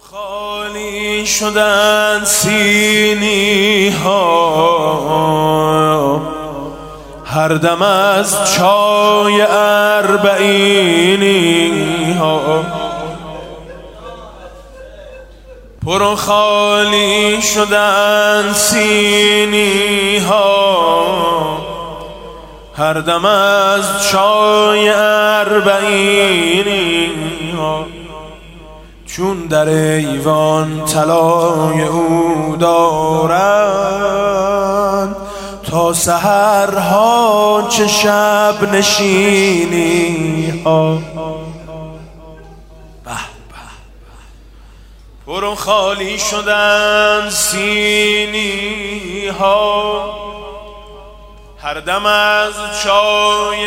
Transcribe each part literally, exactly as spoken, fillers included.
خالی شدن سینی ها هر دم از چای اربعینی ها پر و خالی شدن سینی ها هر دم از چای اربعینی ها چون در ایوان طلای او دارند تا سحرها چه شب نشینی ها پر و خالی شدن سینی ها هر دم از چای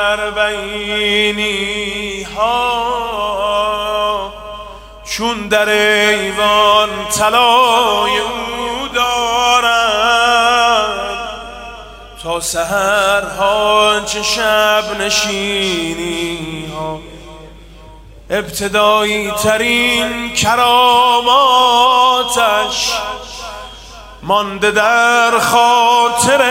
اربعینی ها چون در ایوان طلای او دارند تا سحرها چه شب نشینی ها ابتدایی ترین کراماتش مانده در خاطر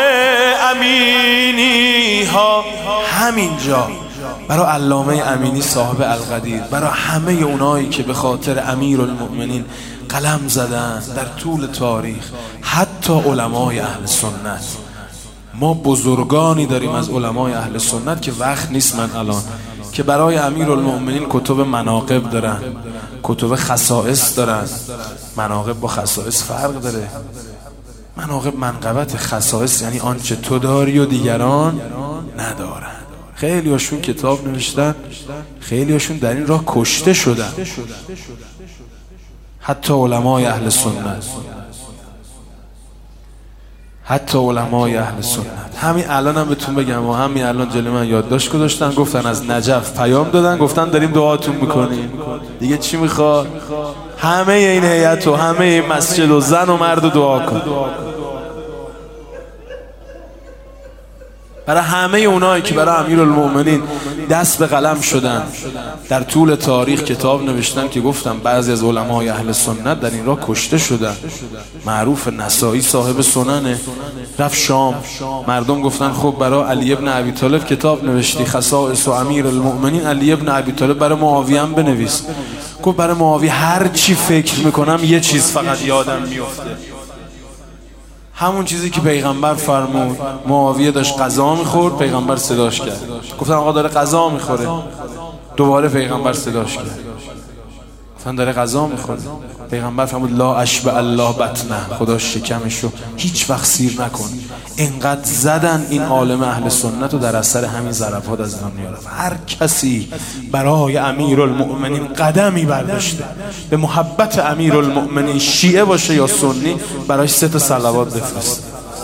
امینی ها. همینجا برای علامه امینی صاحب القدیر، برای همه اونایی که به خاطر امیرالمؤمنین قلم زدن در طول تاریخ، حتی علمای اهل سنت. ما بزرگانی داریم از علمای اهل سنت که وقت نیست من الان که برای امیرالمؤمنین کتب مناقب دارن، کتب خصائص دارن. مناقب با خصائص فرق داره. مناقب منقبت، خصائص یعنی آنچه تو داری و دیگران ندارن. خیلی هاشون کتاب نوشتن، خیلی هاشون در این راه کشته شدن، حتی علمای اهل سنت، حتی علمای اهل سنت. همین الان هم بهتون بگم و همین الان جلوی من یادداشت گذاشتن، گفتن از نجف پیام دادن، گفتن داریم دعاتون میکنیم. دیگه چی میخواد؟ همه این هیئت و همه این مسجد و زن و مرد و دعا کن. برای همه اونایی که برای امیرالمؤمنین دست به قلم شدن، در طول تاریخ کتاب نوشتن که گفتم بعضی از علمای اهل سنت در این راه کشته شدن. معروف نسائی صاحب سننه، رفت شام، مردم گفتن خب برای علی ابن ابی طالب کتاب نوشتی، خصائص و امیرالمؤمنین علی ابن ابی طالب، برای معاویه هم بنویس. گفت برای معاویه هر چی فکر میکنم یه چیز فقط یادم میفته، همون چیزی که پیغمبر فرمود. معاویه داشت غذا میخورد، پیغمبر صداش کرد، گفتن آقا داره غذا میخوره. دوباره پیغمبر صداش کرد، گفتن داره غذا میخوره. پیغمبر فرمود لا اشبع الله بطنه، خدا شکمشو هیچ وقت سیر نکن. اینقدر زدن این عالم اهل سنت و در اثر همین ضربات از دنیا رفت. هر کسی برای امیرالمؤمنین قدمی برداشته، به محبت امیرالمؤمنین، شیعه باشه یا سنی، برایش سه تا صلوات بفرسته.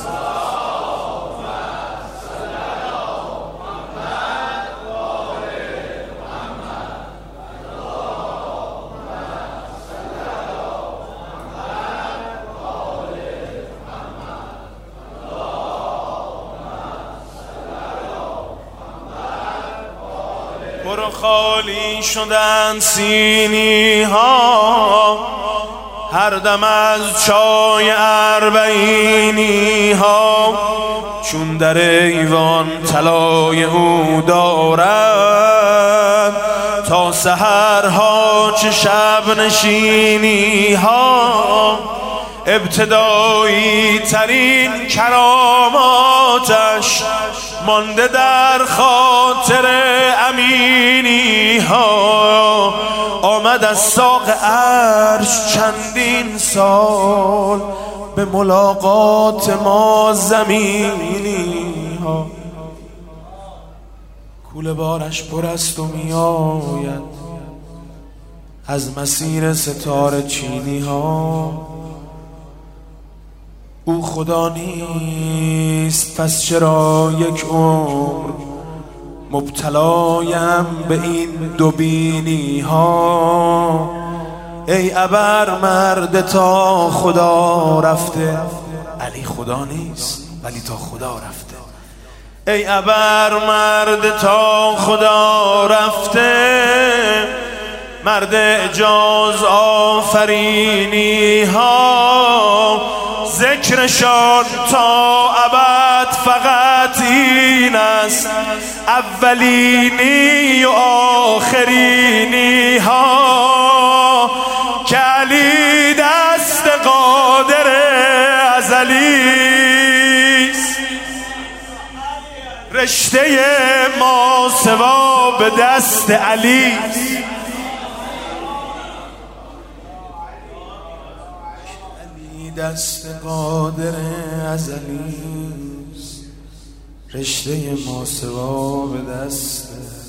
پر و خالی شدن سینی ها هر دم از چای اربعینی ها چون در ایوان طلای او دارد تا سحرها چه شب نشینی ها ابتدایی ترین کراماتش مانده در خاطر امینی ها آمد از ساق عرش چندین سال به ملاقات ما زمینی ها کوله بارش پر است و می آید از مسیر ستاره چینی ها او خدا نیست پس چرا یک عمر مبتلایم به این دو بینی ها ای ابر مرد تا خدا رفته علی خدا نیست ولی تا خدا رفته ای ابر مرد تا خدا رفته مرد اجاز آفرین آفرینی ها ذکرشان تا ابد فقط این است، اولینی و آخرینی ها که علی دست قادر ازلی است، رشته ما سوا به دست علی است. دست قادر ازلی است، رشته ما سوا به دست